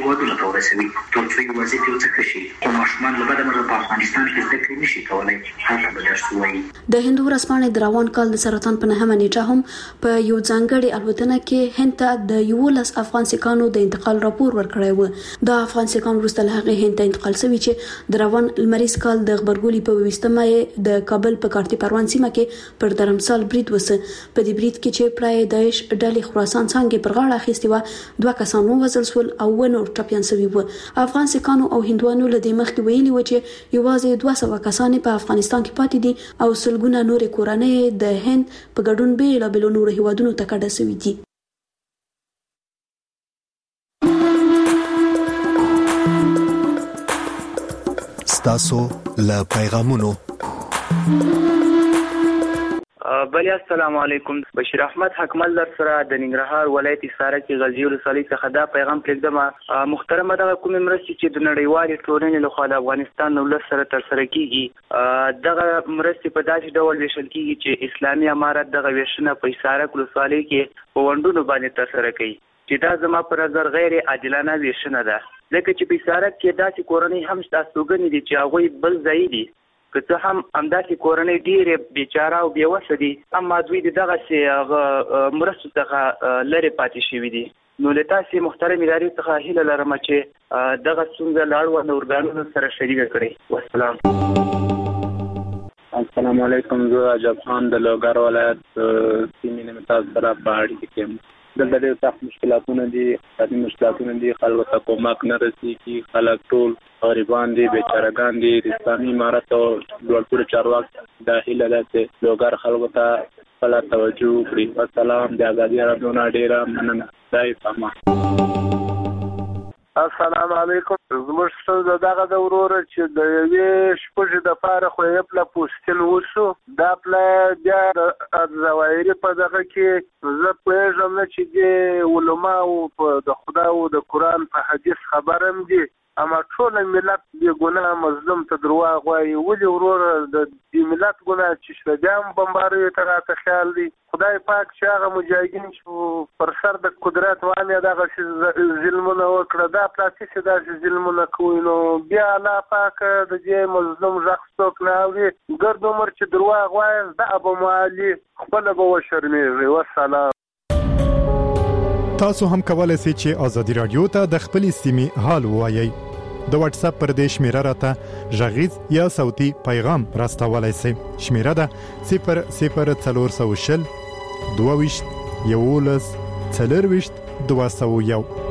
هیوادونو ته ورسوي تر څو یو وضعیت یو څه ښه شي. خو ماشومان له بده مرغه په افغانستان کې زده کړې نشي کولی، هلته به درس ووایي. د هند ورځپاڼې د روان کال د سرطان په 9مه نیټه هم په یو ځانګړي الوتنه کې هند ته د 11 افغان سیکانو د انتقال راپور ورکړی و. د افغان سیکان وروسته له هغې هند ته انتقال شوي چې د روان لمریز کال د غبرګولي په 20مه د کابل په کارتي پروان سیمه کې پر درمسال برید وسه. په دې برید کې چې پرای داعش ډلې خراسان څنګه پر غاړه اخیستي و، 2 کسان ووژل شول او نور ټپیان شوي و. افغان سیکانو او هندوانو له دې مخکې ویلي و چې یوازې 200 کسان په افغانستان کې پاتې دي او سلګونه نورې کورنۍ د هند په ګډون بیلابیلو نورو هیوادونو ته کډه شوي دي. ستاسو له پیغامونو بلی السلام علیکم. بشیر احمد حکمل در سره د ننګرهار ولایت حصار کې غزنی ولسوالۍ څخه دا پیغام پرېږدم. محترمه دغه کومې مرستې چې د نړیوالې ټولنې لخوا د افغانستان د ولس سره ترسره کیږي، دغه مرستې په داسې ډول ویشل کیږي چې اسلامي امارت دغه ویشنه په حصار ولسوالۍ کې په وندونو باندې ترسره کوي، چې دا زما په نظر غیر عادلانه ویشنه ده. ځکه چې په حصار کې داسې کورنۍ هم شته استوګنې دي چې هغوی بل ځای دي، که څه هم همداسې کورنۍ ډېرې بیچاره او بېوسه دي، اما دوی د دغسې مرستو څخه لرې پاتې شوي دي. نو له تاسې محترم ادارې څخه هیله لرم چې دغه ستونزه له اړونده ارګانونو سره شریکه کړئ. والسلام. السلام علیکم. زه عجب خان د لوګر ولایت سیمې نه تاسو سره په اړیکه کې یم. دلته ډېر سخت مشکلاتونه دي، اقتصادي مشکلاتونه دي، خلکو ته کومک نه رسېږي، خلک ټول غریبان دي، بیچارهګان دي. د اسلامي امارت او لوړپوړي چارواکو دا هیله ده چې لوګر خلکو ته خپله توجه وکړي. والسلام. د ازادي راډیو نه ډېره مننه. خدای پامان. السلام علیکم. زموږ ستونزه دغه ده وروره چې د یوې شپږې دپاره خو یې پله پوستین وشو، دا پله بیا د ظواهري په دغه کې زه پوهېږم نه چې دې علماو د خدای او د قرآن په حدیث خبر هم دي، اما ټول ملت بې ګناه مظلوم ته درواغ وایي. ولې وروره د دې ملت ګناه چې شته بیا هم بمباریو ته راته خیال دی. خدای پاک چې هغه مجاهدین چې پر سر د قدرت وانې دغسې ظلمونه وکړه، دا پلاسي چې داسې ظلمونه کوي، نو بیا الله پاک د دې مظلوم غږ څوک نه اوري. ګرد عمر چې درواغ وایي دا به معالي خپله به وشرمېږي. والسلام. تاسو هم کولای شئ چې ازادي رادیو ته د خپلې سیمې حال ووایئ. د واتس اپ پر دې شمیره راته غږیز یا صوتي پیغام راستولای شئ. شمیره ده 00420 22 11 4201.